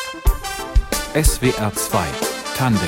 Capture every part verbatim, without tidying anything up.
S W R zwei Tandem.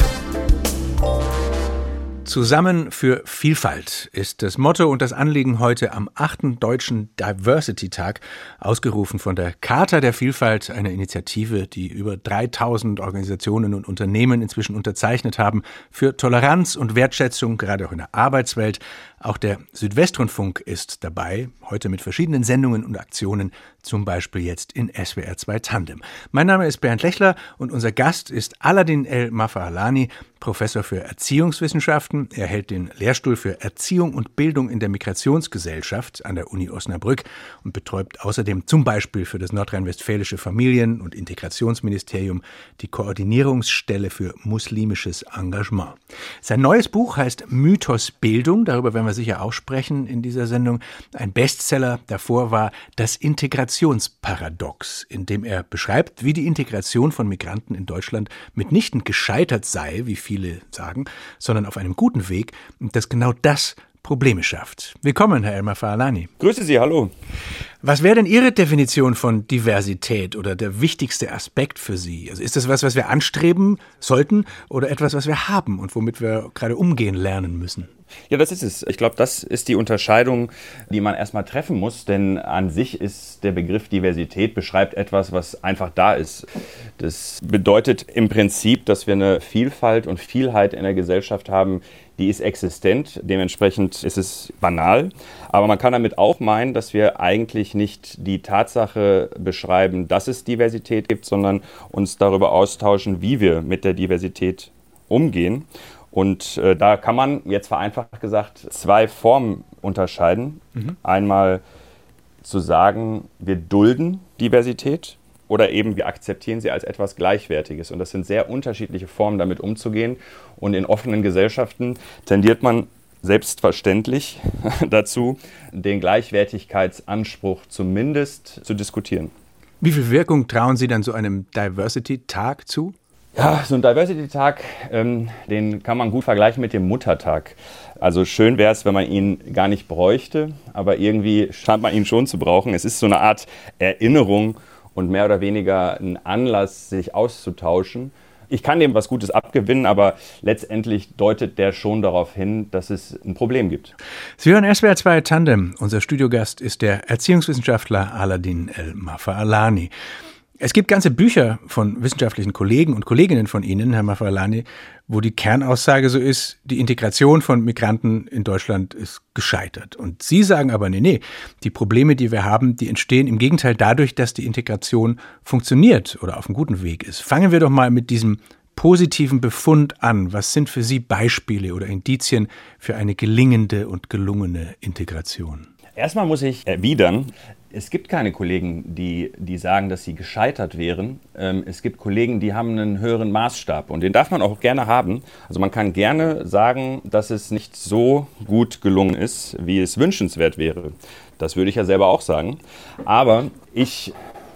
Zusammen für Vielfalt ist das Motto und das Anliegen heute am achten Deutschen Diversity-Tag, ausgerufen von der Charta der Vielfalt, einer Initiative, die über dreitausend Organisationen und Unternehmen inzwischen unterzeichnet haben, für Toleranz und Wertschätzung, gerade auch in der Arbeitswelt. Auch der Südwestrundfunk ist dabei, heute mit verschiedenen Sendungen und Aktionen, zum Beispiel jetzt in S W R zwei Tandem. Mein Name ist Bernd Lechler und unser Gast ist Aladin El-Mafarlani, Professor für Erziehungswissenschaften. Er hält den Lehrstuhl für Erziehung und Bildung in der Migrationsgesellschaft an der Uni Osnabrück und betreut außerdem zum Beispiel für das nordrhein-westfälische Familien- und Integrationsministerium die Koordinierungsstelle für muslimisches Engagement. Sein neues Buch heißt Mythos Bildung, darüber werden wir sicher auch sprechen in dieser Sendung. Ein Bestseller davor war Das Integrationsparadox, in dem er beschreibt, wie die Integration von Migranten in Deutschland mitnichten gescheitert sei, wie viele sagen, sondern auf einem guten Weg, und dass genau das Probleme schafft. Willkommen, Herr El-Mafarlani. Grüße Sie, hallo. Was wäre denn Ihre Definition von Diversität oder der wichtigste Aspekt für Sie? Also ist das was, was wir anstreben sollten oder etwas, was wir haben und womit wir gerade umgehen lernen müssen? Ja, das ist es. Ich glaube, das ist die Unterscheidung, die man erstmal treffen muss, denn an sich ist der Begriff Diversität beschreibt etwas, was einfach da ist. Das bedeutet im Prinzip, dass wir eine Vielfalt und Vielheit in der Gesellschaft haben, die ist existent, dementsprechend ist es banal. Aber man kann damit auch meinen, dass wir eigentlich nicht die Tatsache beschreiben, dass es Diversität gibt, sondern uns darüber austauschen, wie wir mit der Diversität umgehen. Und äh, da kann man jetzt vereinfacht gesagt zwei Formen unterscheiden. Mhm. Einmal zu sagen, wir dulden Diversität oder eben wir akzeptieren sie als etwas Gleichwertiges. Und das sind sehr unterschiedliche Formen, damit umzugehen. Und in offenen Gesellschaften tendiert man selbstverständlich dazu, den Gleichwertigkeitsanspruch zumindest zu diskutieren. Wie viel Wirkung trauen Sie dann so einem Diversity-Tag zu? Ja, so ein Diversity-Tag, ähm, den kann man gut vergleichen mit dem Muttertag. Also schön wäre es, wenn man ihn gar nicht bräuchte, aber irgendwie scheint man ihn schon zu brauchen. Es ist so eine Art Erinnerung und mehr oder weniger ein Anlass, sich auszutauschen. Ich kann dem was Gutes abgewinnen, aber letztendlich deutet der schon darauf hin, dass es ein Problem gibt. Sie hören S W R zwei Tandem. Unser Studiogast ist der Erziehungswissenschaftler Aladin El-Mafarlani. Es gibt ganze Bücher von wissenschaftlichen Kollegen und Kolleginnen von Ihnen, Herr Mafarlani, wo die Kernaussage so ist, die Integration von Migranten in Deutschland ist gescheitert. Und Sie sagen aber, nee, nee, die Probleme, die wir haben, die entstehen im Gegenteil dadurch, dass die Integration funktioniert oder auf einem guten Weg ist. Fangen wir doch mal mit diesem positiven Befund an. Was sind für Sie Beispiele oder Indizien für eine gelingende und gelungene Integration? Erstmal muss ich erwidern, es gibt keine Kollegen, die, die sagen, dass sie gescheitert wären. Ähm, es gibt Kollegen, die haben einen höheren Maßstab und den darf man auch gerne haben. Also man kann gerne sagen, dass es nicht so gut gelungen ist, wie es wünschenswert wäre. Das würde ich ja selber auch sagen. Aber ich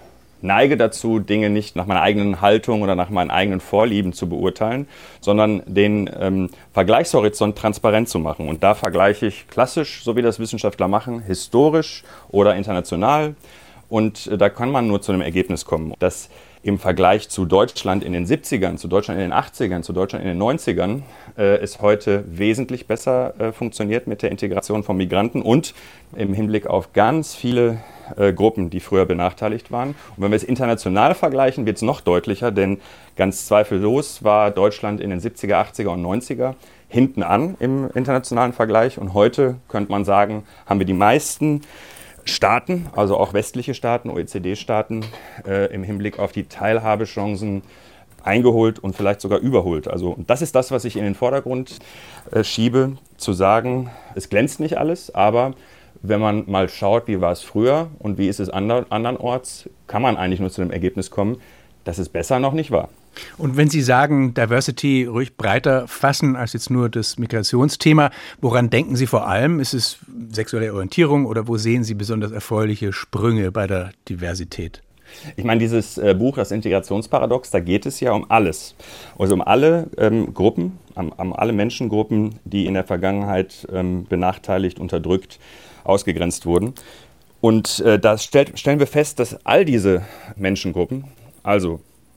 neige dazu, Dinge nicht nach meiner eigenen Haltung oder nach meinen eigenen Vorlieben zu beurteilen, sondern den ähm, Vergleichshorizont transparent zu machen. Und da vergleiche ich klassisch, so wie das Wissenschaftler machen, historisch oder international. Und äh, da kann man nur zu einem Ergebnis kommen, dass im Vergleich zu Deutschland in den siebzigern, zu Deutschland in den achtzigern, zu Deutschland in den neunzigern äh, es heute wesentlich besser äh, funktioniert mit der Integration von Migranten und im Hinblick auf ganz viele äh, Gruppen, die früher benachteiligt waren. Und wenn wir es international vergleichen, wird es noch deutlicher, denn ganz zweifellos war Deutschland in den siebziger, achtziger und neunziger hinten an im internationalen Vergleich. Und heute könnte man sagen, haben wir die meisten Staaten, also auch westliche Staaten, O E C D-Staaten, äh, im Hinblick auf die Teilhabechancen eingeholt und vielleicht sogar überholt. Also und das ist das, was ich in den Vordergrund äh, schiebe, zu sagen, es glänzt nicht alles, aber wenn man mal schaut, wie war es früher und wie ist es ander, andernorts, kann man eigentlich nur zu dem Ergebnis kommen, dass es besser noch nicht war. Und wenn Sie sagen, Diversity ruhig breiter fassen als jetzt nur das Migrationsthema, woran denken Sie vor allem? Ist es sexuelle Orientierung oder wo sehen Sie besonders erfreuliche Sprünge bei der Diversität? Ich meine, dieses äh, Buch, das Integrationsparadox, da geht es ja um alles. Also um alle ähm, Gruppen, um, um alle Menschengruppen, die in der Vergangenheit ähm, benachteiligt, unterdrückt, ausgegrenzt wurden. Und äh, da stellt, stellen wir fest, dass all diese Menschengruppen, also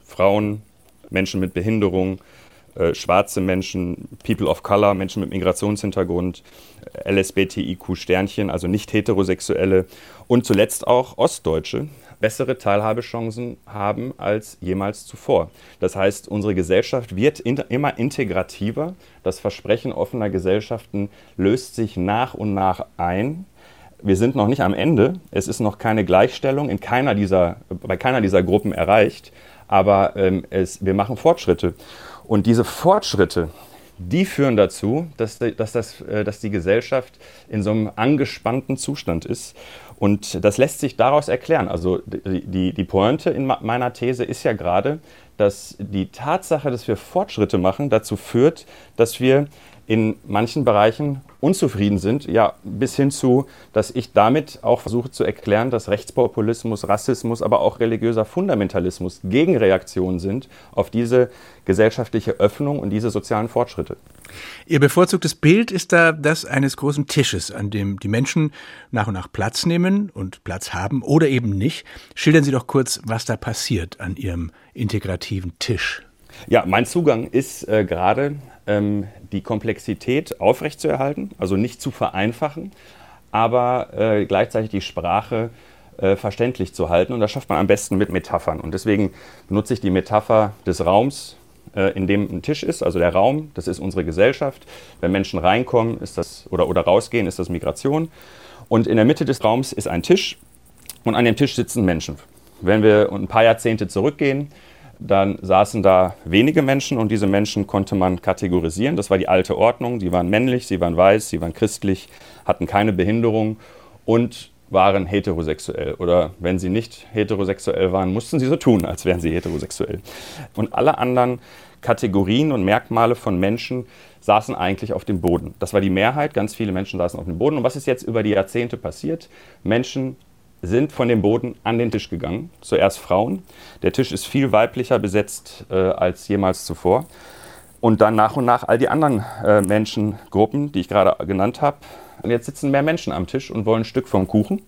Frauen, Menschen mit Behinderung, äh, schwarze Menschen, People of Color, Menschen mit Migrationshintergrund, L S B T I Q-Sternchen, also nicht heterosexuelle und zuletzt auch Ostdeutsche bessere Teilhabechancen haben als jemals zuvor. Das heißt, unsere Gesellschaft wird in, immer integrativer. Das Versprechen offener Gesellschaften löst sich nach und nach ein. Wir sind noch nicht am Ende. Es ist noch keine Gleichstellung in keiner dieser, bei keiner dieser Gruppen erreicht. Aber ähm, es, wir machen Fortschritte. Und diese Fortschritte, die führen dazu, dass, dass, das, dass die Gesellschaft in so einem angespannten Zustand ist. Und das lässt sich daraus erklären. Also die, die, die Pointe in meiner These ist ja gerade, dass die Tatsache, dass wir Fortschritte machen, dazu führt, dass wir in manchen Bereichen unzufrieden sind, ja, bis hin zu, dass ich damit auch versuche zu erklären, dass Rechtspopulismus, Rassismus, aber auch religiöser Fundamentalismus Gegenreaktionen sind auf diese gesellschaftliche Öffnung und diese sozialen Fortschritte. Ihr bevorzugtes Bild ist da das eines großen Tisches, an dem die Menschen nach und nach Platz nehmen und Platz haben oder eben nicht. Schildern Sie doch kurz, was da passiert an Ihrem integrativen Tisch. Ja, mein Zugang ist äh, gerade ähm, die Komplexität aufrechtzuerhalten, also nicht zu vereinfachen, aber äh, gleichzeitig die Sprache äh, verständlich zu halten. Und das schafft man am besten mit Metaphern. Und deswegen benutze ich die Metapher des Raums, äh, in dem ein Tisch ist, also der Raum, das ist unsere Gesellschaft. Wenn Menschen reinkommen ist das, oder, oder rausgehen, ist das Migration. Und in der Mitte des Raums ist ein Tisch und an dem Tisch sitzen Menschen. Wenn wir ein paar Jahrzehnte zurückgehen, dann saßen da wenige Menschen und diese Menschen konnte man kategorisieren. Das war die alte Ordnung. Sie waren männlich, sie waren weiß, sie waren christlich, hatten keine Behinderung und waren heterosexuell. Oder wenn sie nicht heterosexuell waren, mussten sie so tun, als wären sie heterosexuell. Und alle anderen Kategorien und Merkmale von Menschen saßen eigentlich auf dem Boden. Das war die Mehrheit, ganz viele Menschen saßen auf dem Boden. Und was ist jetzt über die Jahrzehnte passiert? Menschen sind von dem Boden an den Tisch gegangen. Zuerst Frauen. Der Tisch ist viel weiblicher besetzt äh, als jemals zuvor. Und dann nach und nach all die anderen äh, Menschengruppen, die ich gerade genannt habe. Und jetzt sitzen mehr Menschen am Tisch und wollen ein Stück vom Kuchen.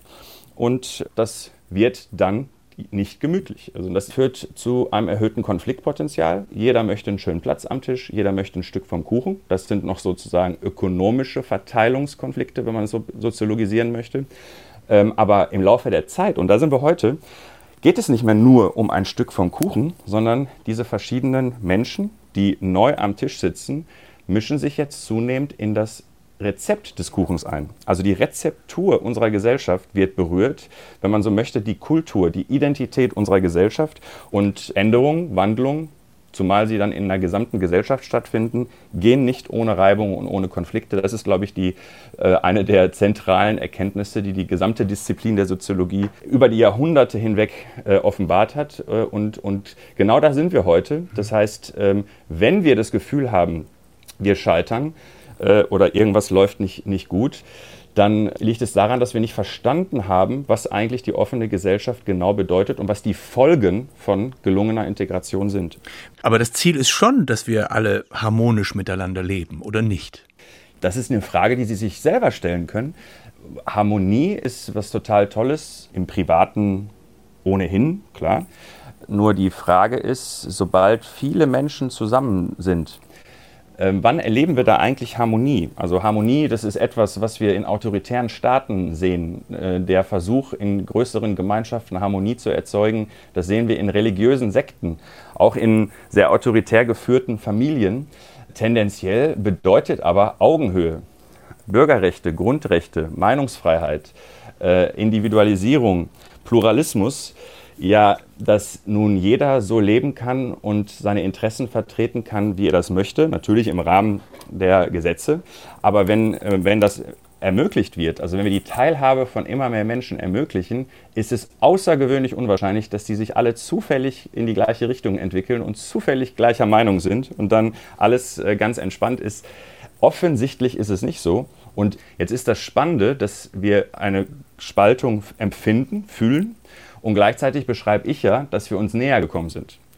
Und das wird dann nicht gemütlich. Also das führt zu einem erhöhten Konfliktpotenzial. Jeder möchte einen schönen Platz am Tisch, jeder möchte ein Stück vom Kuchen. Das sind noch sozusagen ökonomische Verteilungskonflikte, wenn man es so soziologisieren möchte. Ähm, aber im Laufe der Zeit, und da sind wir heute, geht es nicht mehr nur um ein Stück vom Kuchen, sondern diese verschiedenen Menschen, die neu am Tisch sitzen, mischen sich jetzt zunehmend in das Rezept des Kuchens ein. Also die Rezeptur unserer Gesellschaft wird berührt, wenn man so möchte, die Kultur, die Identität unserer Gesellschaft und Änderungen, Wandlungen, zumal sie dann in einer gesamten Gesellschaft stattfinden, gehen nicht ohne Reibung und ohne Konflikte. Das ist, glaube ich, die, äh, eine der zentralen Erkenntnisse, die die gesamte Disziplin der Soziologie über die Jahrhunderte hinweg äh, offenbart hat. Äh, und, und genau da sind wir heute. Das heißt, ähm, wenn wir das Gefühl haben, wir scheitern äh, oder irgendwas läuft nicht, nicht gut, dann liegt es daran, dass wir nicht verstanden haben, was eigentlich die offene Gesellschaft genau bedeutet und was die Folgen von gelungener Integration sind. Aber das Ziel ist schon, dass wir alle harmonisch miteinander leben, oder nicht? Das ist eine Frage, die Sie sich selber stellen können. Harmonie ist was total Tolles, im Privaten ohnehin, klar. Nur die Frage ist, sobald viele Menschen zusammen sind, Ähm, wann erleben wir da eigentlich Harmonie? Also Harmonie, das ist etwas, was wir in autoritären Staaten sehen. Äh, der Versuch, in größeren Gemeinschaften Harmonie zu erzeugen, das sehen wir in religiösen Sekten, auch in sehr autoritär geführten Familien. Tendenziell bedeutet aber Augenhöhe, Bürgerrechte, Grundrechte, Meinungsfreiheit, äh, Individualisierung, Pluralismus, ja, dass nun jeder so leben kann und seine Interessen vertreten kann, wie er das möchte, natürlich im Rahmen der Gesetze. Aber wenn, wenn das ermöglicht wird, also wenn wir die Teilhabe von immer mehr Menschen ermöglichen, ist es außergewöhnlich unwahrscheinlich, dass die sich alle zufällig in die gleiche Richtung entwickeln und zufällig gleicher Meinung sind und dann alles ganz entspannt ist. Offensichtlich ist es nicht so. Und jetzt ist das Spannende, dass wir eine Spaltung empfinden, fühlen. Und gleichzeitig beschreibe ich ja, dass wir uns näher gekommen sind.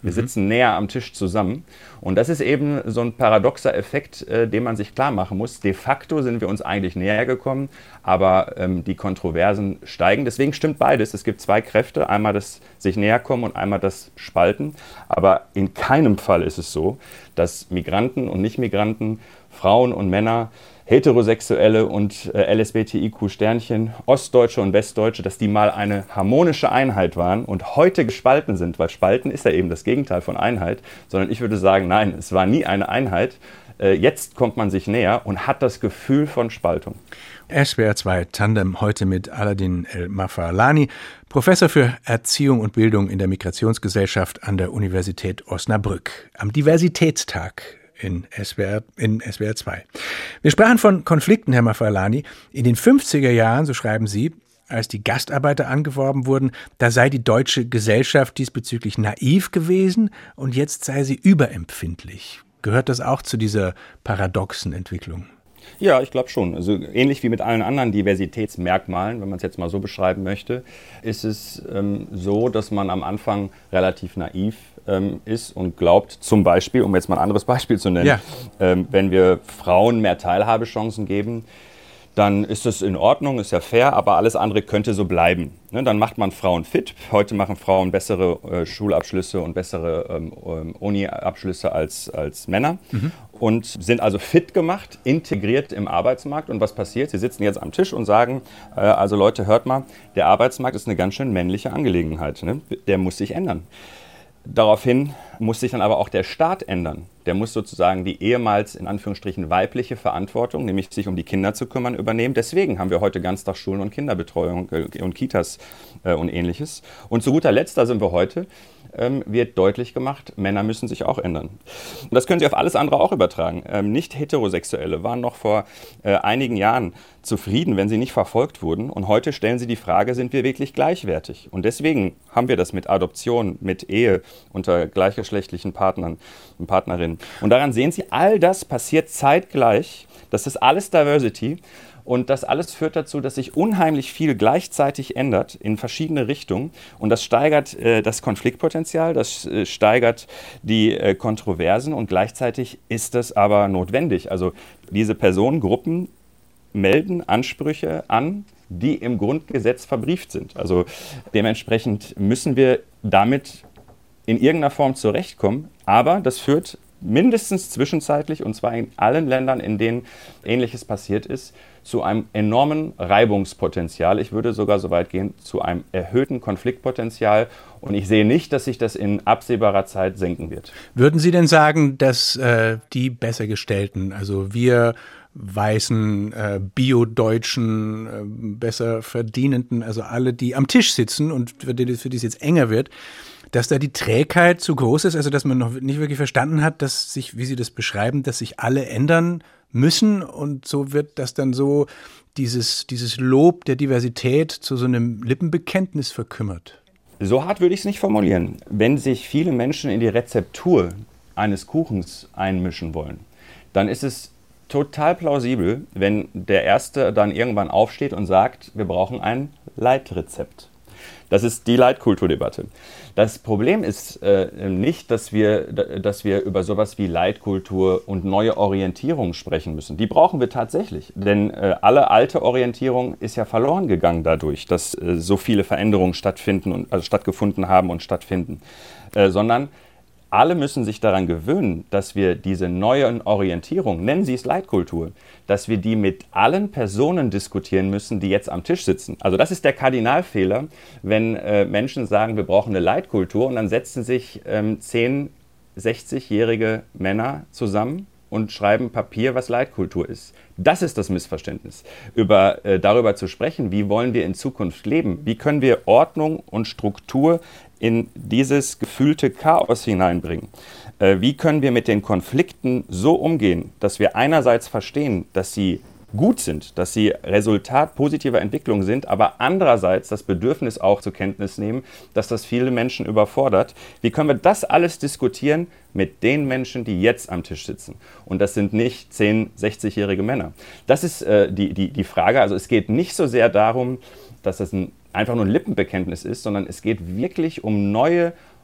Wir mhm. sitzen näher am Tisch zusammen. Und das ist eben so ein paradoxer Effekt, äh, den man sich klar machen muss. De facto sind wir uns eigentlich näher gekommen, aber ähm, die Kontroversen steigen. Deswegen stimmt beides. Es gibt zwei Kräfte, einmal das sich näher kommen und einmal das Spalten. Aber in keinem Fall ist es so, dass Migranten und Nicht-Migranten, Frauen und Männer, Heterosexuelle und äh, L S B T I Q-Sternchen, Ostdeutsche und Westdeutsche, dass die mal eine harmonische Einheit waren und heute gespalten sind, weil Spalten ist ja eben das Gegenteil von Einheit, sondern ich würde sagen, nein, es war nie eine Einheit. Äh, jetzt kommt man sich näher und hat das Gefühl von Spaltung. S W R zwei Tandem heute mit Aladin El-Mafalani, Professor für Erziehung und Bildung in der Migrationsgesellschaft an der Universität Osnabrück. Am Diversitätstag in S W R, in S W R zwei. Wir sprachen von Konflikten, Herr Mafalani. In den fünfziger Jahren, so schreiben Sie, als die Gastarbeiter angeworben wurden, da sei die deutsche Gesellschaft diesbezüglich naiv gewesen und jetzt sei sie überempfindlich. Gehört das auch zu dieser paradoxen Entwicklung? Ja, ich glaube schon. Also ähnlich wie mit allen anderen Diversitätsmerkmalen, wenn man es jetzt mal so beschreiben möchte, ist es ähm, so, dass man am Anfang relativ naiv ähm, ist und glaubt, zum Beispiel, um jetzt mal ein anderes Beispiel zu nennen, ja. ähm, wenn wir Frauen mehr Teilhabechancen geben, dann ist das in Ordnung, ist ja fair, aber alles andere könnte so bleiben. Ne, dann macht man Frauen fit. Heute machen Frauen bessere äh, Schulabschlüsse und bessere ähm, Uni-Abschlüsse als, als Männer mhm. und sind also fit gemacht, integriert im Arbeitsmarkt. Und was passiert? Sie sitzen jetzt am Tisch und sagen, äh, also Leute, hört mal, der Arbeitsmarkt ist eine ganz schön männliche Angelegenheit. Ne? Der muss sich ändern. Daraufhin muss sich dann aber auch der Staat ändern. Der muss sozusagen die ehemals in Anführungsstrichen weibliche Verantwortung, nämlich sich um die Kinder zu kümmern, übernehmen. Deswegen haben wir heute Ganztagsschulen und Kinderbetreuung und Kitas äh, und Ähnliches. Und zu guter Letzt, da sind wir heute, ähm, wird deutlich gemacht, Männer müssen sich auch ändern. Und das können Sie auf alles andere auch übertragen. Ähm, Nicht-Heterosexuelle waren noch vor äh, einigen Jahren zufrieden, wenn sie nicht verfolgt wurden. Und heute stellen sie die Frage, sind wir wirklich gleichwertig? Und deswegen haben wir das mit Adoption, mit Ehe unter gleichgeschlechtlichen Partnern und Partnerinnen. Und daran sehen Sie, all das passiert zeitgleich. Das ist alles Diversity. Und das alles führt dazu, dass sich unheimlich viel gleichzeitig ändert in verschiedene Richtungen. Und das steigert äh, das Konfliktpotenzial, das äh, steigert die äh, Kontroversen und gleichzeitig ist das aber notwendig. Also diese Personengruppen melden Ansprüche an, die im Grundgesetz verbrieft sind. Also dementsprechend müssen wir damit in irgendeiner Form zurechtkommen. Aber das führt mindestens zwischenzeitlich, und zwar in allen Ländern, in denen Ähnliches passiert ist, zu einem enormen Reibungspotenzial. Ich würde sogar so weit gehen, zu einem erhöhten Konfliktpotenzial. Und ich sehe nicht, dass sich das in absehbarer Zeit senken wird. Würden Sie denn sagen, dass äh, die Bessergestellten, also wir weißen, äh, Bio-Deutschen, äh, besser Verdienenden, also alle, die am Tisch sitzen und für die, für die es jetzt enger wird, dass da die Trägheit zu groß ist, also dass man noch nicht wirklich verstanden hat, dass sich, wie Sie das beschreiben, dass sich alle ändern müssen und so wird das dann so dieses, dieses Lob der Diversität zu so einem Lippenbekenntnis verkümmert? So hart würde ich es nicht formulieren. Wenn sich viele Menschen in die Rezeptur eines Kuchens einmischen wollen, dann ist es total plausibel, wenn der Erste dann irgendwann aufsteht und sagt, wir brauchen ein Leitrezept. Das ist die Leitkulturdebatte. Das Problem ist äh, nicht, dass wir, dass wir über sowas wie Leitkultur und neue Orientierung sprechen müssen. Die brauchen wir tatsächlich, denn äh, alle alte Orientierung ist ja verloren gegangen dadurch, dass äh, so viele Veränderungen stattfinden und, also stattgefunden haben und stattfinden, äh, sondern alle müssen sich daran gewöhnen, dass wir diese neuen Orientierung, nennen Sie es Leitkultur, dass wir die mit allen Personen diskutieren müssen, die jetzt am Tisch sitzen. Also das ist der Kardinalfehler, wenn äh, Menschen sagen, wir brauchen eine Leitkultur und dann setzen sich ähm, zehn, sechzigjährige Männer zusammen und schreiben Papier, was Leitkultur ist. Das ist das Missverständnis. Über, äh, darüber zu sprechen, wie wollen wir in Zukunft leben? Wie können wir Ordnung und Struktur in dieses gefühlte Chaos hineinbringen? Äh, wie können wir mit den Konflikten so umgehen, dass wir einerseits verstehen, dass sie gut sind, dass sie Resultat positiver Entwicklung sind, aber andererseits das Bedürfnis auch zur Kenntnis nehmen, dass das viele Menschen überfordert. Wie können wir das alles diskutieren mit den Menschen, die jetzt am Tisch sitzen? Und das sind nicht zehn, sechzigjährige Männer. Das ist äh, die, die, die Frage. Also es geht nicht so sehr darum, dass das ein, einfach nur ein Lippenbekenntnis ist, sondern es geht wirklich um neue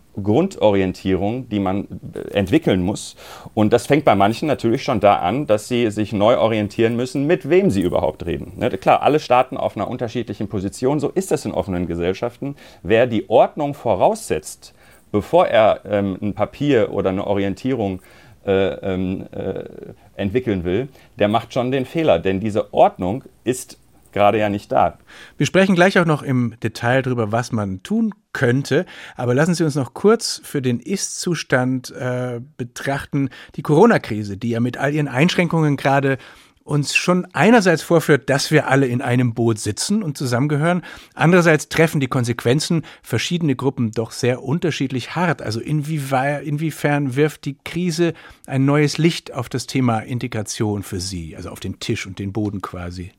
Grundorientierung, die man entwickeln muss. Und das fängt bei manchen natürlich schon da an, dass sie sich neu orientieren müssen, mit wem sie überhaupt reden. Ne? Klar, alle starten auf einer unterschiedlichen Position. So ist das in offenen Gesellschaften. Wer die Ordnung voraussetzt, bevor er ähm, ein Papier oder eine Orientierung äh, äh, entwickeln will, der macht schon den Fehler. Denn diese Ordnung ist gerade ja nicht da. Wir sprechen gleich auch noch im Detail darüber, was man tun könnte. Aber lassen Sie uns noch kurz für den Ist-Zustand äh, betrachten. Die Corona-Krise, die ja mit all ihren Einschränkungen gerade uns schon einerseits vorführt, dass wir alle in einem Boot sitzen und zusammengehören. Andererseits treffen die Konsequenzen verschiedene Gruppen doch sehr unterschiedlich hart. Also inwieweit, inwiefern wirft die Krise ein neues Licht auf das Thema Integration für Sie, also auf den Tisch und den Boden quasi?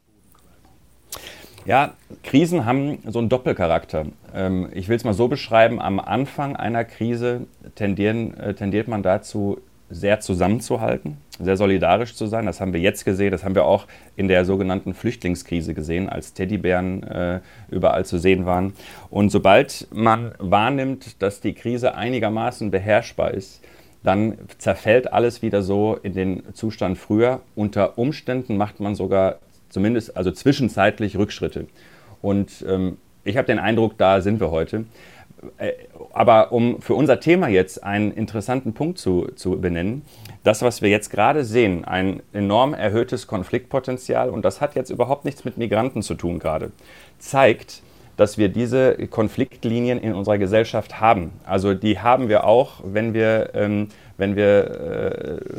Ja, Krisen haben so einen Doppelcharakter. Ähm, ich will es mal so beschreiben, am Anfang einer Krise tendieren, äh, tendiert man dazu, sehr zusammenzuhalten, sehr solidarisch zu sein. Das haben wir jetzt gesehen, das haben wir auch in der sogenannten Flüchtlingskrise gesehen, als Teddybären äh, überall zu sehen waren. Und sobald man wahrnimmt, dass die Krise einigermaßen beherrschbar ist, dann zerfällt alles wieder so in den Zustand früher. Unter Umständen macht man sogar zumindest, also zwischenzeitlich Rückschritte. Und ähm, ich habe den Eindruck, da sind wir heute. Äh, aber um für unser Thema jetzt einen interessanten Punkt zu, zu benennen, das, was wir jetzt gerade sehen, ein enorm erhöhtes Konfliktpotenzial, und das hat jetzt überhaupt nichts mit Migranten zu tun gerade, zeigt, dass wir diese Konfliktlinien in unserer Gesellschaft haben. Also die haben wir auch, wenn wir, ähm, wenn wir äh,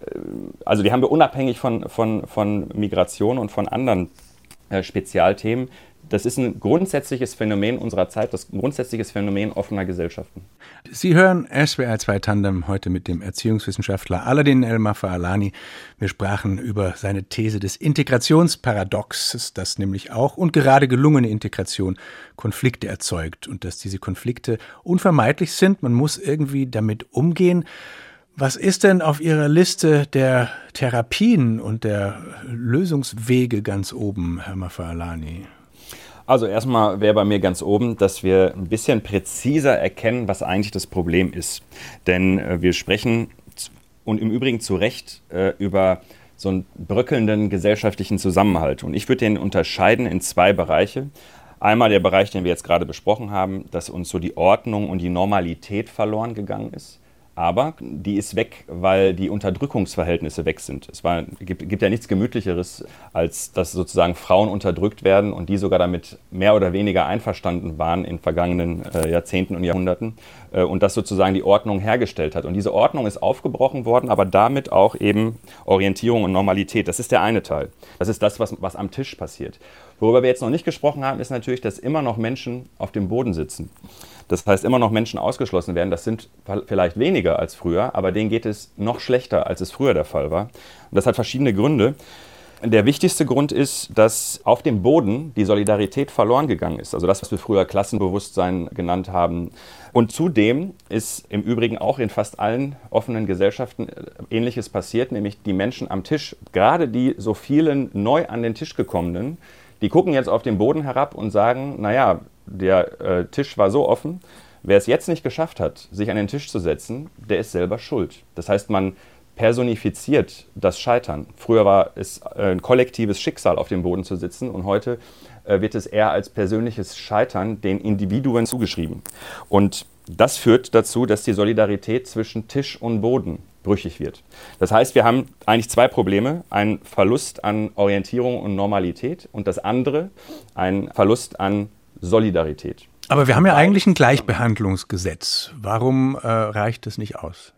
also die haben wir unabhängig von, von, von Migration und von anderen äh, Spezialthemen. Das ist ein grundsätzliches Phänomen unserer Zeit, das grundsätzliches Phänomen offener Gesellschaften. Sie hören S W R zwei Tandem heute mit dem Erziehungswissenschaftler Aladin El-Mafalani. Wir sprachen über seine These des Integrationsparadoxes, dass nämlich auch und gerade gelungene Integration Konflikte erzeugt und dass diese Konflikte unvermeidlich sind. Man muss irgendwie damit umgehen. Was ist denn auf Ihrer Liste der Therapien und der Lösungswege ganz oben, Herr Mafalani? Also erstmal wäre bei mir ganz oben, dass wir ein bisschen präziser erkennen, was eigentlich das Problem ist. Denn äh, wir sprechen, und im Übrigen zu Recht, äh, über so einen bröckelnden gesellschaftlichen Zusammenhalt. Und ich würde den unterscheiden in zwei Bereiche. Einmal der Bereich, den wir jetzt gerade besprochen haben, dass uns so die Ordnung und die Normalität verloren gegangen ist. Aber die ist weg, weil die Unterdrückungsverhältnisse weg sind. Es war, gibt, gibt ja nichts Gemütlicheres, als dass sozusagen Frauen unterdrückt werden und die sogar damit mehr oder weniger einverstanden waren in vergangenen äh, Jahrzehnten und Jahrhunderten äh, und das sozusagen die Ordnung hergestellt hat. Und diese Ordnung ist aufgebrochen worden, aber damit auch eben Orientierung und Normalität. Das ist der eine Teil. Das ist das, was, was am Tisch passiert. Worüber wir jetzt noch nicht gesprochen haben, ist natürlich, dass immer noch Menschen auf dem Boden sitzen. Das heißt, immer noch Menschen ausgeschlossen werden. Das sind vielleicht weniger als früher, aber denen geht es noch schlechter, als es früher der Fall war. Und das hat verschiedene Gründe. Der wichtigste Grund ist, dass auf dem Boden die Solidarität verloren gegangen ist. Also das, was wir früher Klassenbewusstsein genannt haben. Und zudem ist im Übrigen auch in fast allen offenen Gesellschaften Ähnliches passiert, nämlich die Menschen am Tisch, gerade die so vielen neu an den Tisch gekommenen, die gucken jetzt auf den Boden herab und sagen, naja, der äh, Tisch war so offen, wer es jetzt nicht geschafft hat, sich an den Tisch zu setzen, der ist selber schuld. Das heißt, man personifiziert das Scheitern. Früher war es äh, ein kollektives Schicksal, auf dem Boden zu sitzen, und heute äh, wird es eher als persönliches Scheitern den Individuen zugeschrieben. Und das führt dazu, dass die Solidarität zwischen Tisch und Boden brüchig wird. Das heißt, wir haben eigentlich zwei Probleme. Ein Verlust an Orientierung und Normalität und das andere ein Verlust an Solidarität. Aber wir haben ja eigentlich ein Gleichbehandlungsgesetz. Warum äh, reicht es nicht aus?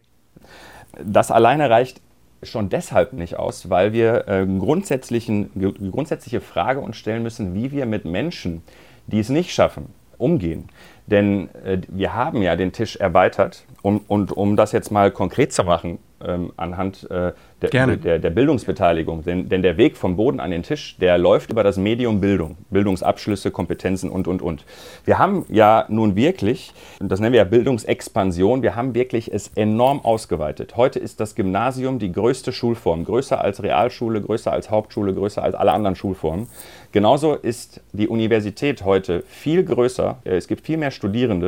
Das alleine reicht schon deshalb nicht aus, weil wir äh, grundsätzlichen, g- grundsätzliche Frage uns stellen müssen, wie wir mit Menschen, die es nicht schaffen, umgehen. Denn äh, wir haben ja den Tisch erweitert, um, und um das jetzt mal konkret zu machen, ähm, anhand äh, der, der, der Bildungsbeteiligung. Denn, denn der Weg vom Boden an den Tisch, der läuft über das Medium Bildung, Bildungsabschlüsse, Kompetenzen und, und, und. Wir haben ja nun wirklich, und das nennen wir ja Bildungsexpansion, wir haben wirklich es enorm ausgeweitet. Heute ist das Gymnasium die größte Schulform, größer als Realschule, größer als Hauptschule, größer als alle anderen Schulformen. Genauso ist die Universität heute viel größer, es gibt viel mehr Studierende,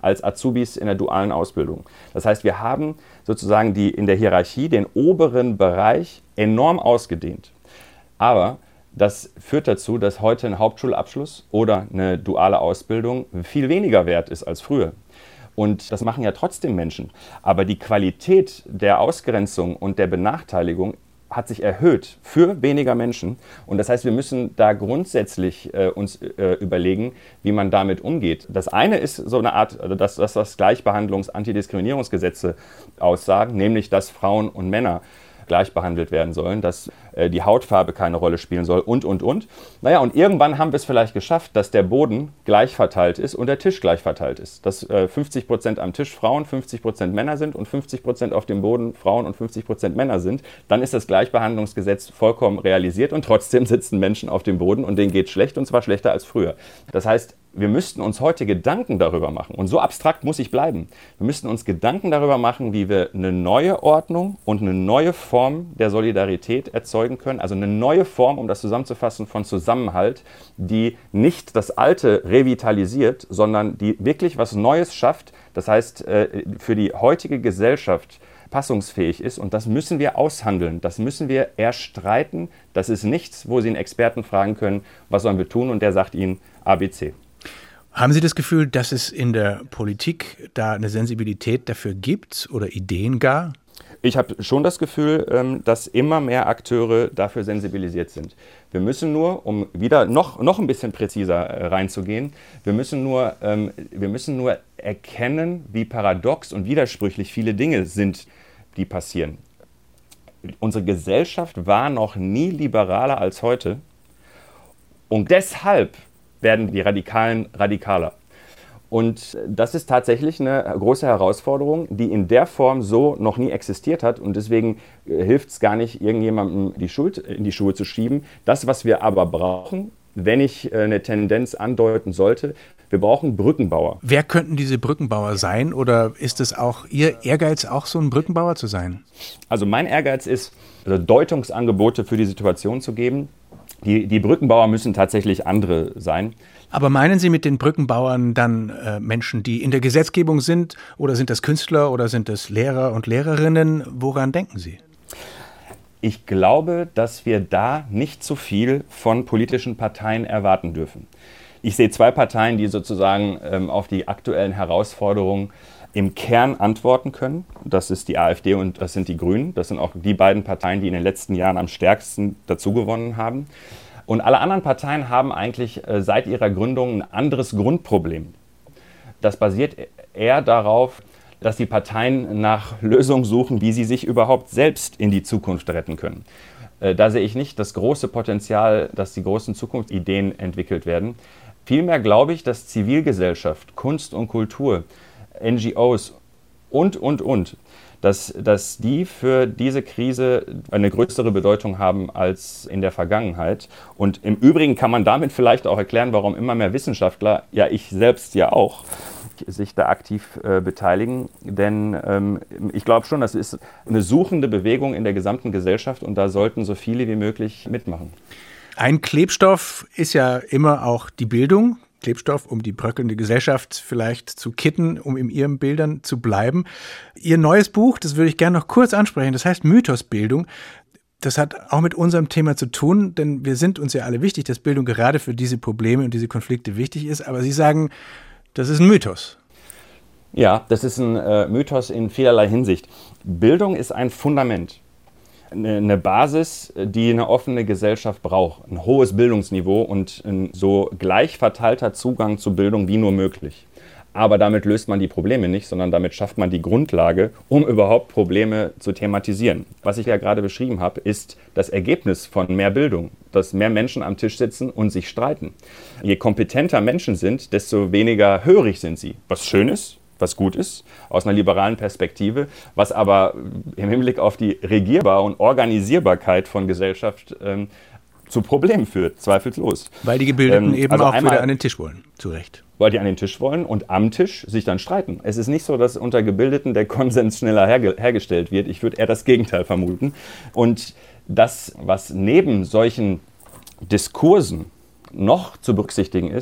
als Azubis in der dualen Ausbildung. Das heißt, wir haben sozusagen die, in der Hierarchie den oberen Bereich enorm ausgedehnt. Aber das führt dazu, dass heute ein Hauptschulabschluss oder eine duale Ausbildung viel weniger wert ist als früher. Und das machen ja trotzdem Menschen. Aber die Qualität der Ausgrenzung und der Benachteiligung hat sich erhöht für weniger Menschen. Und das heißt, wir müssen da grundsätzlich äh, uns äh, überlegen, wie man damit umgeht. Das eine ist so eine Art, also das, das was Gleichbehandlungs-, Antidiskriminierungsgesetze aussagen, nämlich, dass Frauen und Männer gleich behandelt werden sollen, dass äh, die Hautfarbe keine Rolle spielen soll und, und, und. Naja, und irgendwann haben wir es vielleicht geschafft, dass der Boden gleich verteilt ist und der Tisch gleich verteilt ist. Dass äh, fünfzig Prozent am Tisch Frauen, fünfzig Prozent Männer sind und fünfzig Prozent auf dem Boden Frauen und fünfzig Prozent Männer sind. Dann ist das Gleichbehandlungsgesetz vollkommen realisiert und trotzdem sitzen Menschen auf dem Boden und denen geht es schlecht und zwar schlechter als früher. Das heißt, wir müssten uns heute Gedanken darüber machen, und so abstrakt muss ich bleiben, wir müssten uns Gedanken darüber machen, wie wir eine neue Ordnung und eine neue Form der Solidarität erzeugen können, also eine neue Form, um das zusammenzufassen, von Zusammenhalt, die nicht das Alte revitalisiert, sondern die wirklich was Neues schafft, das heißt, für die heutige Gesellschaft passungsfähig ist, und das müssen wir aushandeln, das müssen wir erstreiten, das ist nichts, wo Sie einen Experten fragen können, was sollen wir tun, und der sagt Ihnen A B C. Haben Sie das Gefühl, dass es in der Politik da eine Sensibilität dafür gibt oder Ideen gar? Ich habe schon das Gefühl, dass immer mehr Akteure dafür sensibilisiert sind. Wir müssen nur, um wieder noch, noch ein bisschen präziser reinzugehen, wir müssen, nur, wir müssen nur erkennen, wie paradox und widersprüchlich viele Dinge sind, die passieren. Unsere Gesellschaft war noch nie liberaler als heute, und deshalb werden die Radikalen radikaler. Und das ist tatsächlich eine große Herausforderung, die in der Form so noch nie existiert hat. Und deswegen hilft es gar nicht, irgendjemandem die Schuld in die Schuhe zu schieben. Das, was wir aber brauchen, wenn ich eine Tendenz andeuten sollte, wir brauchen Brückenbauer. Wer könnten diese Brückenbauer sein? Oder ist es auch Ihr Ehrgeiz, auch so ein Brückenbauer zu sein? Also mein Ehrgeiz ist, Deutungsangebote für die Situation zu geben. Die, die Brückenbauer müssen tatsächlich andere sein. Aber meinen Sie mit den Brückenbauern dann äh, Menschen, die in der Gesetzgebung sind? Oder sind das Künstler oder sind das Lehrer und Lehrerinnen? Woran denken Sie? Ich glaube, dass wir da nicht zu viel von politischen Parteien erwarten dürfen. Ich sehe zwei Parteien, die sozusagen ähm, auf die aktuellen Herausforderungen im Kern antworten können. Das ist die AfD und das sind die Grünen. Das sind auch die beiden Parteien, die in den letzten Jahren am stärksten dazugewonnen haben. Und alle anderen Parteien haben eigentlich äh, seit ihrer Gründung ein anderes Grundproblem. Das basiert eher darauf, dass die Parteien nach Lösungen suchen, wie sie sich überhaupt selbst in die Zukunft retten können. Äh, da sehe ich nicht das große Potenzial, dass die großen Zukunftsideen entwickelt werden. Vielmehr glaube ich, dass Zivilgesellschaft, Kunst und Kultur, N G Os und, und, und, dass, dass die für diese Krise eine größere Bedeutung haben als in der Vergangenheit. Und im Übrigen kann man damit vielleicht auch erklären, warum immer mehr Wissenschaftler, ja ich selbst ja auch, sich da aktiv äh, beteiligen. Denn ähm, ich glaube schon, das ist eine suchende Bewegung in der gesamten Gesellschaft und da sollten so viele wie möglich mitmachen. Ein Klebstoff ist ja immer auch die Bildung. Klebstoff, um die bröckelnde Gesellschaft vielleicht zu kitten, um in Ihren Bildern zu bleiben. Ihr neues Buch, das würde ich gerne noch kurz ansprechen, das heißt Mythosbildung. Das hat auch mit unserem Thema zu tun, denn wir sind uns ja alle wichtig, dass Bildung gerade für diese Probleme und diese Konflikte wichtig ist. Aber Sie sagen, das ist ein Mythos. Ja, das ist ein äh, Mythos in vielerlei Hinsicht. Bildung ist ein Fundament. Eine Basis, die eine offene Gesellschaft braucht. Ein hohes Bildungsniveau und ein so gleich verteilter Zugang zu Bildung wie nur möglich. Aber damit löst man die Probleme nicht, sondern damit schafft man die Grundlage, um überhaupt Probleme zu thematisieren. Was ich ja gerade beschrieben habe, ist das Ergebnis von mehr Bildung, dass mehr Menschen am Tisch sitzen und sich streiten. Je kompetenter Menschen sind, desto weniger hörig sind sie. Was schön ist, was gut ist, aus einer liberalen Perspektive, was aber im Hinblick auf die Regierbar- und Organisierbarkeit von Gesellschaft ähm, zu Problemen führt, zweifellos. Weil die Gebildeten ähm, eben also auch einmal, wieder an den Tisch wollen, zu Recht. Weil die an den Tisch wollen und am Tisch sich dann streiten. Es ist nicht so, dass unter Gebildeten der Konsens schneller herge- hergestellt wird. Ich würde eher das Gegenteil vermuten. Und das, was neben solchen Diskursen noch zu berücksichtigen ist,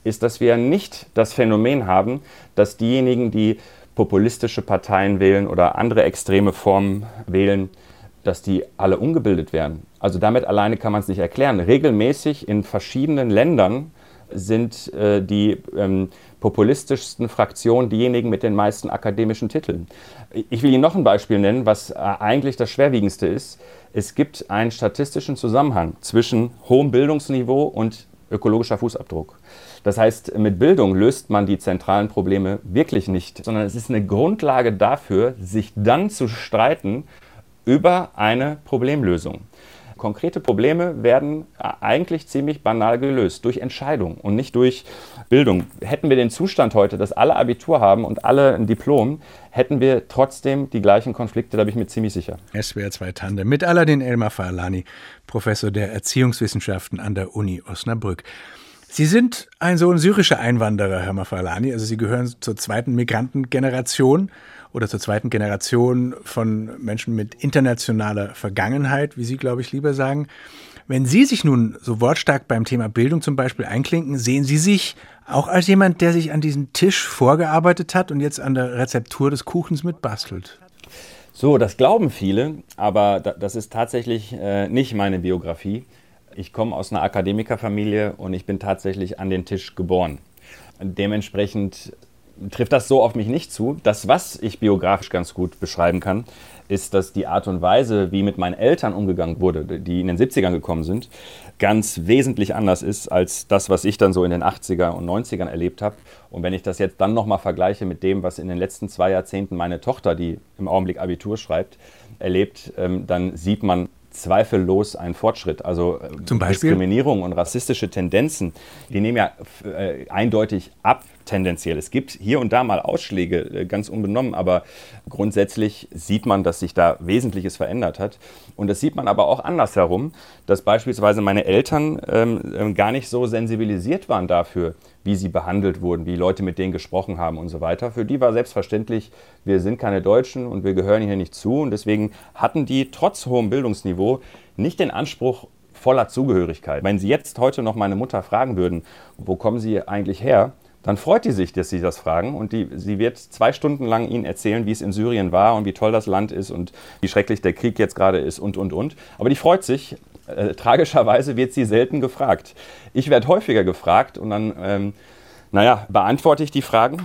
ist, dass wir nicht das Phänomen haben, dass diejenigen, die populistische Parteien wählen oder andere extreme Formen wählen, dass die alle ungebildet werden. Also damit alleine kann man es nicht erklären. Regelmäßig in verschiedenen Ländern sind äh, die ähm, populistischsten Fraktionen diejenigen mit den meisten akademischen Titeln. Ich will Ihnen noch ein Beispiel nennen, was äh, eigentlich das Schwerwiegendste ist. Es gibt einen statistischen Zusammenhang zwischen hohem Bildungsniveau und ökologischer Fußabdruck. Das heißt, mit Bildung löst man die zentralen Probleme wirklich nicht, sondern es ist eine Grundlage dafür, sich dann zu streiten über eine Problemlösung. Konkrete Probleme werden eigentlich ziemlich banal gelöst, durch Entscheidung und nicht durch Bildung. Hätten wir den Zustand heute, dass alle Abitur haben und alle ein Diplom, hätten wir trotzdem die gleichen Konflikte, da bin ich mir ziemlich sicher. S W R zwei Tandem mit Aladin Elmar Farlani, Professor der Erziehungswissenschaften an der Uni Osnabrück. Sie sind ein Sohn syrischer Einwanderer, Herr Farlani, also Sie gehören zur zweiten Migrantengeneration oder zur zweiten Generation von Menschen mit internationaler Vergangenheit, wie Sie, glaube ich, lieber sagen. Wenn Sie sich nun so wortstark beim Thema Bildung zum Beispiel einklinken, sehen Sie sich auch als jemand, der sich an diesen Tisch vorgearbeitet hat und jetzt an der Rezeptur des Kuchens mitbastelt? So, das glauben viele, aber das ist tatsächlich äh, nicht meine Biografie. Ich komme aus einer Akademikerfamilie und ich bin tatsächlich an den Tisch geboren. Dementsprechend trifft das so auf mich nicht zu. Das, was ich biografisch ganz gut beschreiben kann, ist, dass die Art und Weise, wie mit meinen Eltern umgegangen wurde, die in den siebzigern gekommen sind, ganz wesentlich anders ist als das, was ich dann so in den achtziger und neunzigern erlebt habe. Und wenn ich das jetzt dann nochmal vergleiche mit dem, was in den letzten zwei Jahrzehnten meine Tochter, die im Augenblick Abitur schreibt, erlebt, dann sieht man zweifellos ein Fortschritt. Also Zum Beispiel? Diskriminierung und rassistische Tendenzen, die nehmen ja äh, eindeutig ab, tendenziell. Es gibt hier und da mal Ausschläge, äh, ganz unbenommen, aber grundsätzlich sieht man, dass sich da Wesentliches verändert hat. Und das sieht man aber auch andersherum, dass beispielsweise meine Eltern ähm, gar nicht so sensibilisiert waren dafür, wie sie behandelt wurden, wie Leute mit denen gesprochen haben und so weiter. Für die war selbstverständlich, wir sind keine Deutschen und wir gehören hier nicht zu. Und deswegen hatten die trotz hohem Bildungsniveau nicht den Anspruch voller Zugehörigkeit. Wenn Sie jetzt heute noch meine Mutter fragen würden, wo kommen Sie eigentlich her, dann freut die sich, dass Sie das fragen. Und die, sie wird zwei Stunden lang Ihnen erzählen, wie es in Syrien war und wie toll das Land ist und wie schrecklich der Krieg jetzt gerade ist und, und, und. Aber die freut sich. Äh, tragischerweise wird sie selten gefragt. Ich werde häufiger gefragt und dann, ähm, naja, beantworte ich die Fragen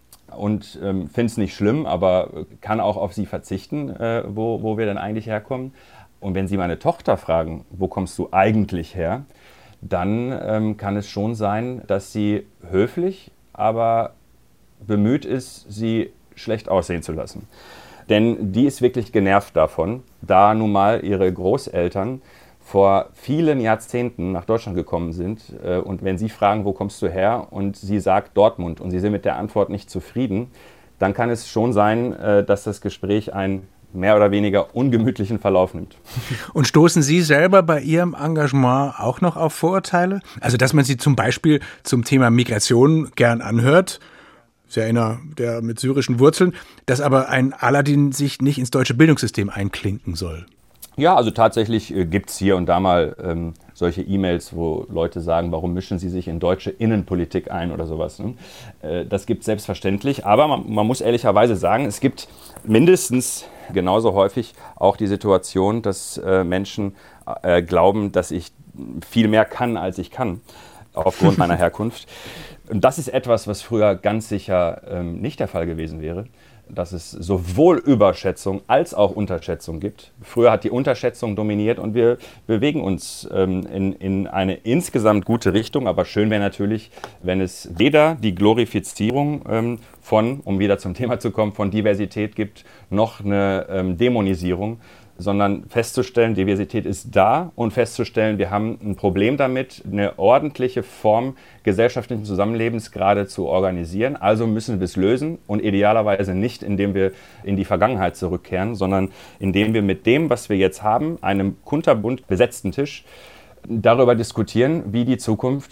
und ähm, finde es nicht schlimm, aber kann auch auf sie verzichten, äh, wo, wo wir denn eigentlich herkommen. Und wenn Sie meine Tochter fragen, wo kommst du eigentlich her, dann ähm, kann es schon sein, dass sie höflich, aber bemüht ist, sie schlecht aussehen zu lassen. Denn die ist wirklich genervt davon, da nun mal ihre Großeltern vor vielen Jahrzehnten nach Deutschland gekommen sind. Und wenn Sie fragen, wo kommst du her? Und sie sagt Dortmund und Sie sind mit der Antwort nicht zufrieden, dann kann es schon sein, dass das Gespräch einen mehr oder weniger ungemütlichen Verlauf nimmt. Und stoßen Sie selber bei Ihrem Engagement auch noch auf Vorurteile? Also, dass man Sie zum Beispiel zum Thema Migration gern anhört, ist ja einer der mit syrischen Wurzeln, dass aber ein Aladin sich nicht ins deutsche Bildungssystem einklinken soll. Ja, also tatsächlich äh, gibt es hier und da mal ähm, solche E-Mails, wo Leute sagen, warum mischen sie sich in deutsche Innenpolitik ein oder sowas. Ne? Äh, das gibt es selbstverständlich, aber man, man muss ehrlicherweise sagen, es gibt mindestens genauso häufig auch die Situation, dass äh, Menschen äh, glauben, dass ich viel mehr kann, als ich kann, aufgrund meiner Herkunft. Und das ist etwas, was früher ganz sicher ähm, nicht der Fall gewesen wäre, dass es sowohl Überschätzung als auch Unterschätzung gibt. Früher hat die Unterschätzung dominiert und wir bewegen uns ähm, in, in eine insgesamt gute Richtung. Aber schön wäre natürlich, wenn es weder die Glorifizierung ähm, von, um wieder zum Thema zu kommen, von Diversität gibt, noch eine ähm, Dämonisierung, sondern festzustellen, Diversität ist da und festzustellen, wir haben ein Problem damit, eine ordentliche Form gesellschaftlichen Zusammenlebens gerade zu organisieren. Also müssen wir es lösen und idealerweise nicht, indem wir in die Vergangenheit zurückkehren, sondern indem wir mit dem, was wir jetzt haben, einem kunterbunt besetzten Tisch, darüber diskutieren, wie die Zukunft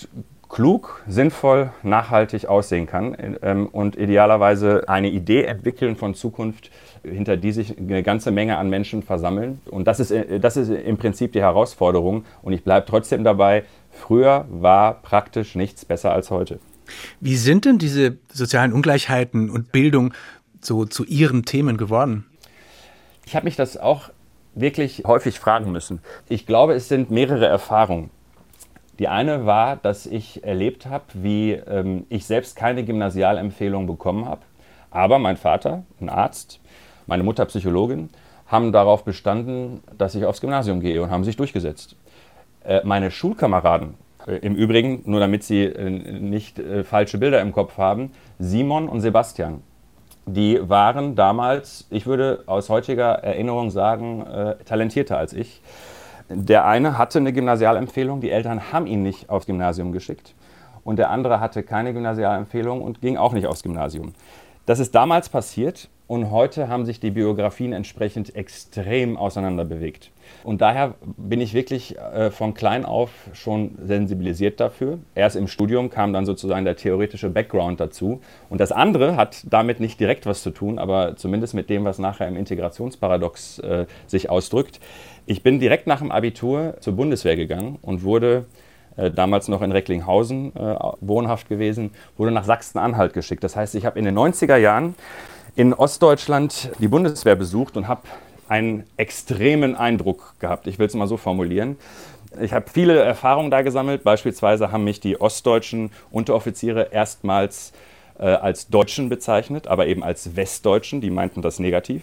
klug, sinnvoll, nachhaltig aussehen kann ähm, und idealerweise eine Idee entwickeln von Zukunft, hinter die sich eine ganze Menge an Menschen versammeln. Und das ist, das ist im Prinzip die Herausforderung. Und ich bleibe trotzdem dabei, früher war praktisch nichts besser als heute. Wie sind denn diese sozialen Ungleichheiten und Bildung so zu Ihren Themen geworden? Ich habe mich das auch wirklich häufig fragen müssen. Ich glaube, es sind mehrere Erfahrungen. Die eine war, dass ich erlebt habe, wie ähm, ich selbst keine Gymnasialempfehlung bekommen habe. Aber mein Vater, ein Arzt, meine Mutter Psychologin, haben darauf bestanden, dass ich aufs Gymnasium gehe und haben sich durchgesetzt. Äh, meine Schulkameraden, äh, im Übrigen, nur damit sie äh, nicht äh, falsche Bilder im Kopf haben, Simon und Sebastian, die waren damals, ich würde aus heutiger Erinnerung sagen, äh, talentierter als ich. Der eine hatte eine Gymnasialempfehlung, die Eltern haben ihn nicht aufs Gymnasium geschickt. Und der andere hatte keine Gymnasialempfehlung und ging auch nicht aufs Gymnasium. Das ist damals passiert und heute haben sich die Biografien entsprechend extrem auseinander bewegt. Und daher bin ich wirklich äh, von klein auf schon sensibilisiert dafür. Erst im Studium kam dann sozusagen der theoretische Background dazu. Und das andere hat damit nicht direkt was zu tun, aber zumindest mit dem, was nachher im Integrationsparadox äh, sich ausdrückt. Ich bin direkt nach dem Abitur zur Bundeswehr gegangen und wurde äh, damals noch in Recklinghausen äh, wohnhaft gewesen, wurde nach Sachsen-Anhalt geschickt. Das heißt, ich habe in den neunziger Jahren in Ostdeutschland die Bundeswehr besucht und habe einen extremen Eindruck gehabt. Ich will es mal so formulieren. Ich habe viele Erfahrungen da gesammelt. Beispielsweise haben mich die ostdeutschen Unteroffiziere erstmals äh, als Deutschen bezeichnet, aber eben als Westdeutschen. Die meinten das negativ.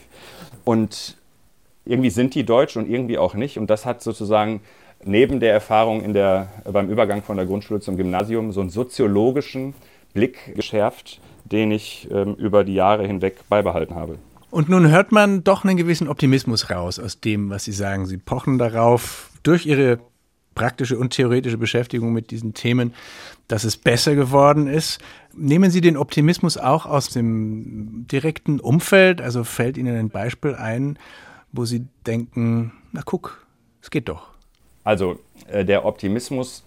Und irgendwie sind die deutsch und irgendwie auch nicht. Und das hat sozusagen neben der Erfahrung in der, beim Übergang von der Grundschule zum Gymnasium so einen soziologischen Blick geschärft, den ich ähm, über die Jahre hinweg beibehalten habe. Und nun hört man doch einen gewissen Optimismus raus aus dem, was Sie sagen. Sie pochen darauf, durch Ihre praktische und theoretische Beschäftigung mit diesen Themen, dass es besser geworden ist. Nehmen Sie den Optimismus auch aus dem direkten Umfeld? Also fällt Ihnen ein Beispiel ein, wo Sie denken, na guck, es geht doch. Also äh, der Optimismus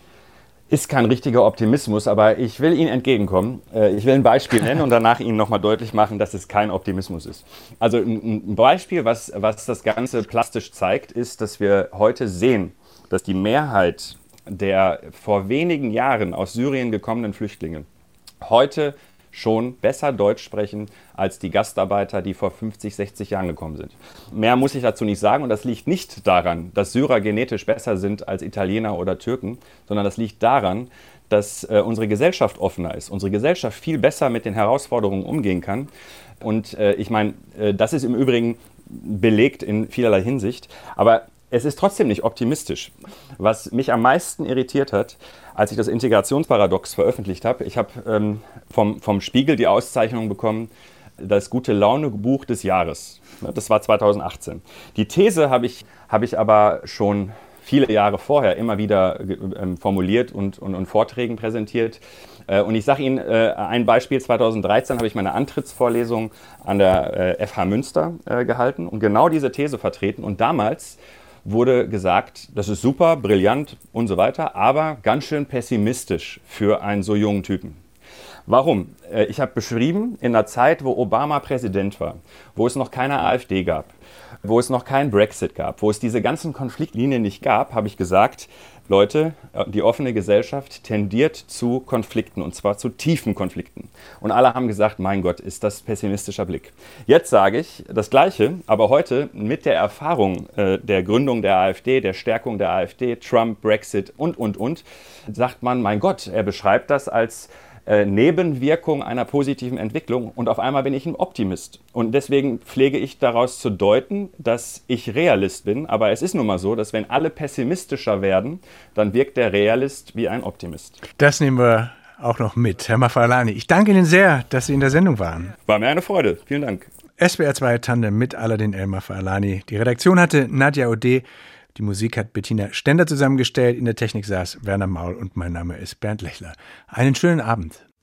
ist kein richtiger Optimismus, aber ich will Ihnen entgegenkommen. Ich will ein Beispiel nennen und danach Ihnen nochmal deutlich machen, dass es kein Optimismus ist. Also ein Beispiel, was, was das Ganze plastisch zeigt, ist, dass wir heute sehen, dass die Mehrheit der vor wenigen Jahren aus Syrien gekommenen Flüchtlinge heute schon besser Deutsch sprechen als die Gastarbeiter, die vor fünfzig, sechzig Jahren gekommen sind. Mehr muss ich dazu nicht sagen und das liegt nicht daran, dass Syrer genetisch besser sind als Italiener oder Türken, sondern das liegt daran, dass äh, unsere Gesellschaft offener ist, unsere Gesellschaft viel besser mit den Herausforderungen umgehen kann. Und äh, ich meine, äh, das ist im Übrigen belegt in vielerlei Hinsicht, aber es ist trotzdem nicht optimistisch. Was mich am meisten irritiert hat, als ich das Integrationsparadox veröffentlicht habe, ich habe ähm, vom, vom Spiegel die Auszeichnung bekommen, das Gute-Laune-Buch des Jahres. Das war zweitausendachtzehn. Die These habe ich, habe ich aber schon viele Jahre vorher immer wieder äh, formuliert und, und, und Vorträgen präsentiert. Äh, und ich sage Ihnen äh, ein Beispiel. zweitausenddreizehn habe ich meine Antrittsvorlesung an der äh, F H Münster äh, gehalten und genau diese These vertreten. Und damals wurde gesagt, das ist super, brillant und so weiter, aber ganz schön pessimistisch für einen so jungen Typen. Warum? Ich habe beschrieben, in einer Zeit, wo Obama Präsident war, wo es noch keine AfD gab, wo es noch keinen Brexit gab, wo es diese ganzen Konfliktlinien nicht gab, habe ich gesagt, Leute, die offene Gesellschaft tendiert zu Konflikten, und zwar zu tiefen Konflikten. Und alle haben gesagt, mein Gott, ist das pessimistischer Blick. Jetzt sage ich das Gleiche, aber heute mit der Erfahrung äh, der Gründung der AfD, der Stärkung der AfD, Trump, Brexit und, und, und, sagt man, mein Gott, er beschreibt das als Nebenwirkung einer positiven Entwicklung und auf einmal bin ich ein Optimist. Und deswegen pflege ich daraus zu deuten, dass ich Realist bin. Aber es ist nun mal so, dass wenn alle pessimistischer werden, dann wirkt der Realist wie ein Optimist. Das nehmen wir auch noch mit. Herr Mafalani, ich danke Ihnen sehr, dass Sie in der Sendung waren. War mir eine Freude. Vielen Dank. S W R zwei Tandem mit Aladin El Mafalani. Die Redaktion hatte Nadja Ode. Die Musik hat Bettina Stender zusammengestellt. In der Technik saß Werner Maul und mein Name ist Bernd Lechler. Einen schönen Abend.